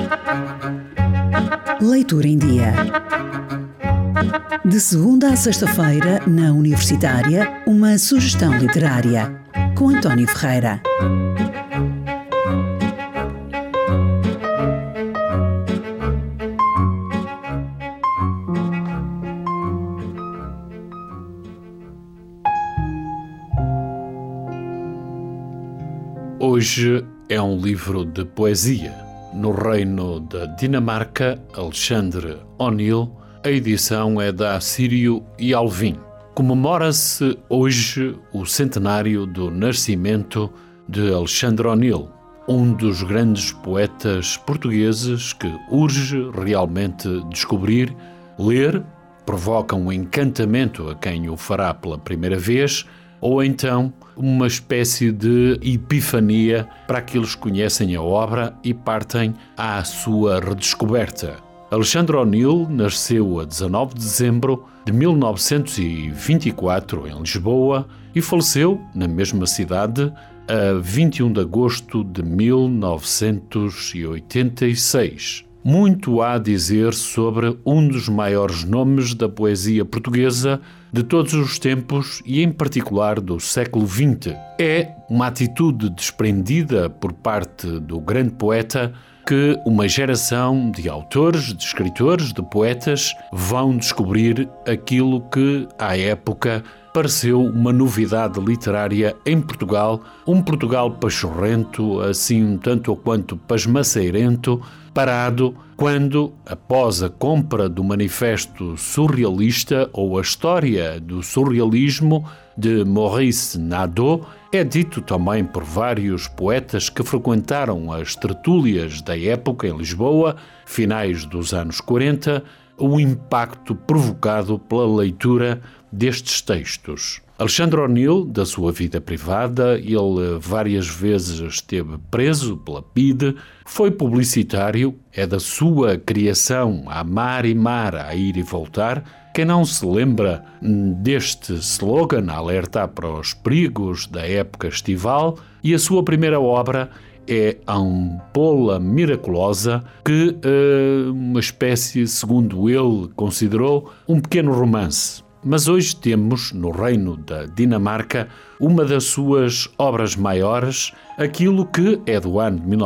Leitura em Dia. De segunda a sexta-feira, na Universitária, uma sugestão literária, com António Ferreira. Hoje é um livro de poesia. No reino da Dinamarca, Alexandre O'Neill, a edição é da Assírio e Alvim. Comemora-se hoje o centenário do nascimento de Alexandre O'Neill, um dos grandes poetas portugueses que urge realmente descobrir, ler, provoca um encantamento a quem o fará pela primeira vez, ou então uma espécie de epifania para aqueles que conhecem a obra e partem à sua redescoberta. Alexandre O'Neill nasceu a 19 de dezembro de 1924 em Lisboa e faleceu na mesma cidade a 21 de agosto de 1986. Muito há a dizer sobre um dos maiores nomes da poesia portuguesa de todos os tempos e, em particular, do século XX. É uma atitude desprendida por parte do grande poeta que uma geração de autores, de escritores, de poetas vão descobrir aquilo que, à época, pareceu uma novidade literária em Portugal, um Portugal pachorrento, assim um tanto ou quanto pasmaceirento, parado quando, após a compra do Manifesto Surrealista ou a História do Surrealismo de Maurice Nadeau, é dito também por vários poetas que frequentaram as tertúlias da época em Lisboa, finais dos anos 40, o impacto provocado pela leitura destes textos. Alexandre O'Neill, da sua vida privada, ele várias vezes esteve preso pela PIDE, foi publicitário, é da sua criação a mar e mar, a ir e voltar. Quem não se lembra deste slogan, a alertar para os perigos da época estival, e a sua primeira obra é a Ampola Miraculosa, que uma espécie, segundo ele considerou, um pequeno romance. Mas hoje temos, no reino da Dinamarca, uma das suas obras maiores, aquilo que é do ano de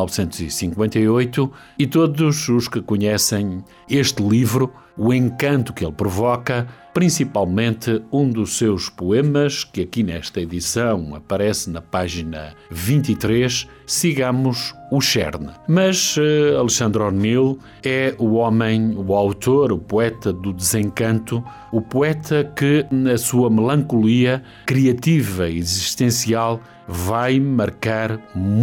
1958, e todos os que conhecem este livro, o encanto que ele provoca, principalmente um dos seus poemas, que aqui nesta edição aparece na página 23, Sigamos o Cerne. Mas Alexandre O'Neill é o homem, o autor, o poeta do desencanto, o poeta que, na sua melancolia criativa e existencial, vai marcar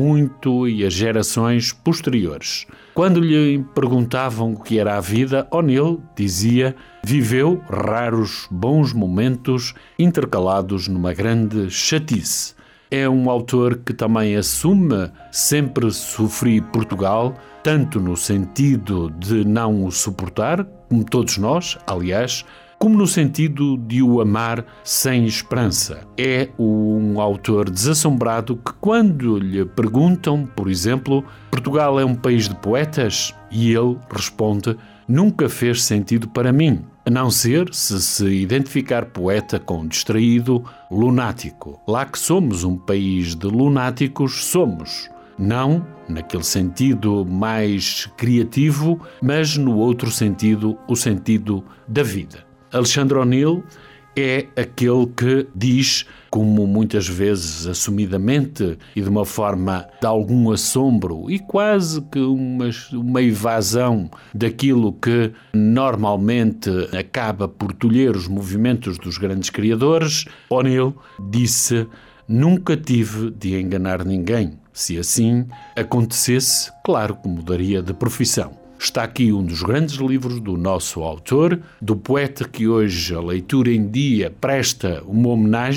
muito e as gerações posteriores. Quando lhe perguntavam o que era a vida, O'Neill dizia: viveu raros bons momentos intercalados numa grande chatice. É um autor que também assume sempre sofri Portugal, tanto no sentido de não o suportar, como todos nós, aliás, como no sentido de o amar sem esperança. É um autor desassombrado que, quando lhe perguntam, por exemplo, Portugal é um país de poetas? E ele responde: nunca fez sentido para mim, a não ser se identificar poeta com distraído, lunático. Lá que somos um país de lunáticos, somos. Não naquele sentido mais criativo, mas no outro sentido, o sentido da vida. Alexandre O'Neill é aquele que diz, como muitas vezes assumidamente e de uma forma de algum assombro e quase que uma evasão daquilo que normalmente acaba por tolher os movimentos dos grandes criadores, O'Neill disse: nunca tive de enganar ninguém. Se assim acontecesse, claro que mudaria de profissão. Está aqui um dos grandes livros do nosso autor, do poeta que hoje a Leitura em Dia presta uma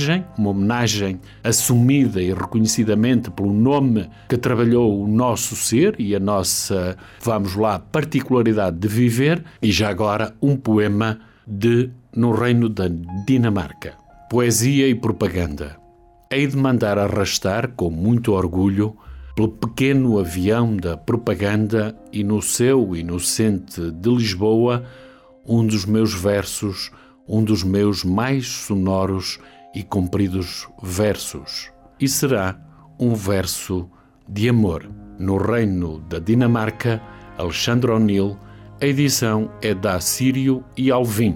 homenagem assumida e reconhecidamente pelo nome que trabalhou o nosso ser e a nossa, vamos lá, particularidade de viver, e já agora um poema de No Reino da Dinamarca. Poesia e propaganda. Hei de mandar arrastar, com muito orgulho, pelo pequeno avião da propaganda e no céu inocente de Lisboa, um dos meus versos, um dos meus mais sonoros e compridos versos. E será um verso de amor. No reino da Dinamarca, Alexandre O'Neill, a edição é da Assírio e Alvim.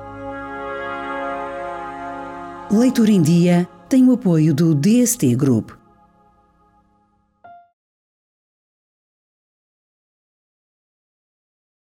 Leitura em Dia tem o apoio do DST Group,